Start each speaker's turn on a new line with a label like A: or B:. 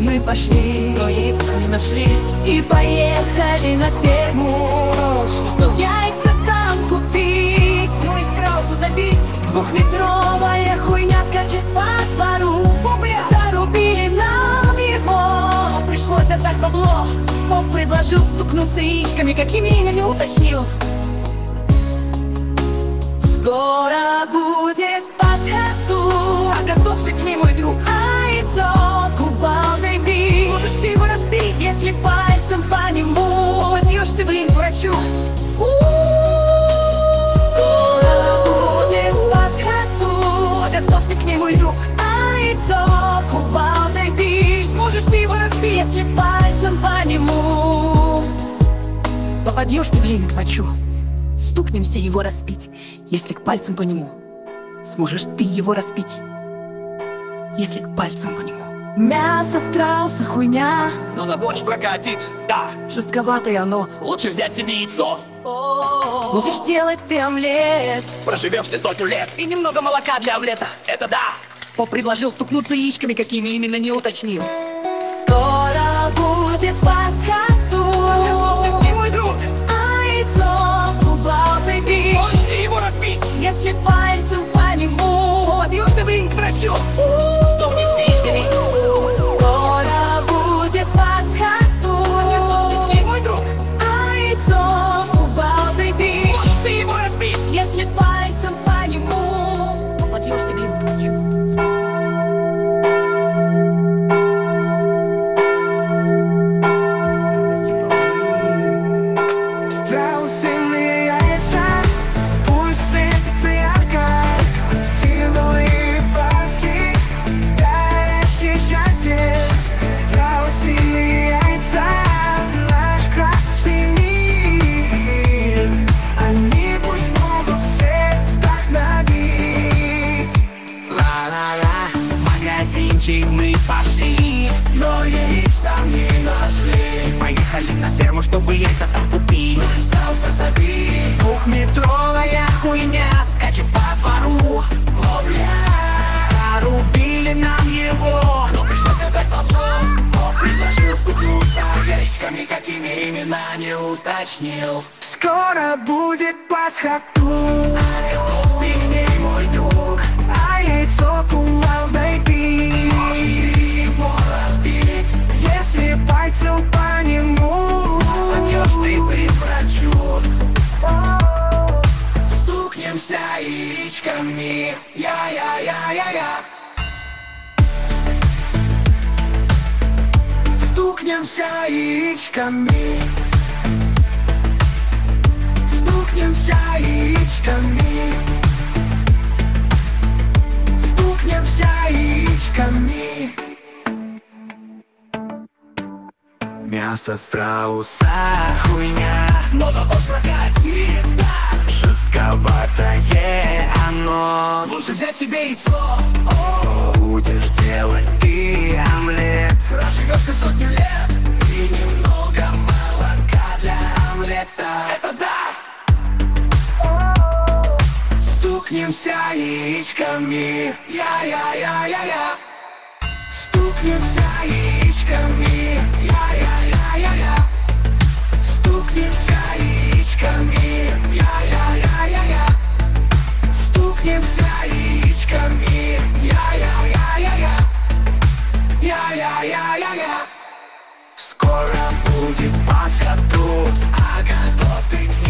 A: мы пошли, но их не нашли. И поехали на ферму, чтоб яйца там купить. Ну и страуса забить. Двухметровая хуйня скачет по двору. Зарубили нам его, пришлось отдать бабло. Поп предложил стукнуться яичками, какими имя не уточнил. Скоро будет Пасха тут, а готов ты к ней, мой друг? А яйцо кувалдой бить. Можешь ты его разбить, если пальцем по нему отъешь ты, блин, к врачу. Скоро будет Пасха тут, а готов ты к ней, мой друг? А яйцо кувалдой бить. Можешь ты его разбить, если пальцем по нему попадешь ты, блин, к врачу. Стукнемся его распить, если к пальцам по нему. Сможешь ты его распить, если к пальцам по нему. Мясо страуса хуйня,
B: но на борщ прокатит, да.
A: жестковатое оно,
B: Лучше взять себе яйцо.
A: будешь делать ты омлет.
B: Проживешь ты 100 лет. И немного молока для омлета, это да.
A: Поп предложил стукнуться яичками, какими именно не уточнил. Скоро будет Пасха тут,
B: Ты мой друг.
A: а яйцо кувалдой бить.
B: Можешь ты его разбить,
A: Если пальцем по нему
B: отъешь ты, блин, к врачу. Стукнем яичками.
A: скоро будет Пасха тут,
B: Ты мой друг.
A: а яйцо кувалдой бить.
B: Можешь ты его разбить,
A: Если пальцем по нему попадешь ты, блин, к врачу.
C: Страусиные яйца, пусть светится ярко, символы Пасхи, дарящие счастье. Страусиные яйца, наш красочный мир, они пусть могут всех вдохновить. Ла-ла-ла, в магазинчик мы пошли, но яиц там не нашли. Поехали на ферму, чтобы яйца там купить. Ну и страуса забить. Двухметровая хуйня скачет по двору. Зарубили нам его, но пришлось отдать бабло. Поп предложил стукнуться яичками, какими имена не уточнил. Скоро будет Пасха тут, а готов ты к ней, мой друг? А яйцо кувалдой бить. Сможешь ты его разбить, если пальцем по нему отъешь ты при врачу. Стукнемся яичками, я-я-я-я-я. Стукнемся яичками. Стукнемся яичками. Стукнемся яичками. Мясо страуса хуйня, но на борщ прокатит, да. Жестковатое оно, лучше взять себе яйцо. Будешь делать ты омлет, проживешь ты 100 лет. И немного молока для омлета, это да. Стукнемся яичками, я-я-я-я-я. Стукнемся яичками, я-я-я-я-я. Стукнемся яичками, я-я-я-я-я. Стукнемся яичками, я-я-я-я-я. Я-я-я-я-я. Скоро будет Пасха тут, а готов ты к ней?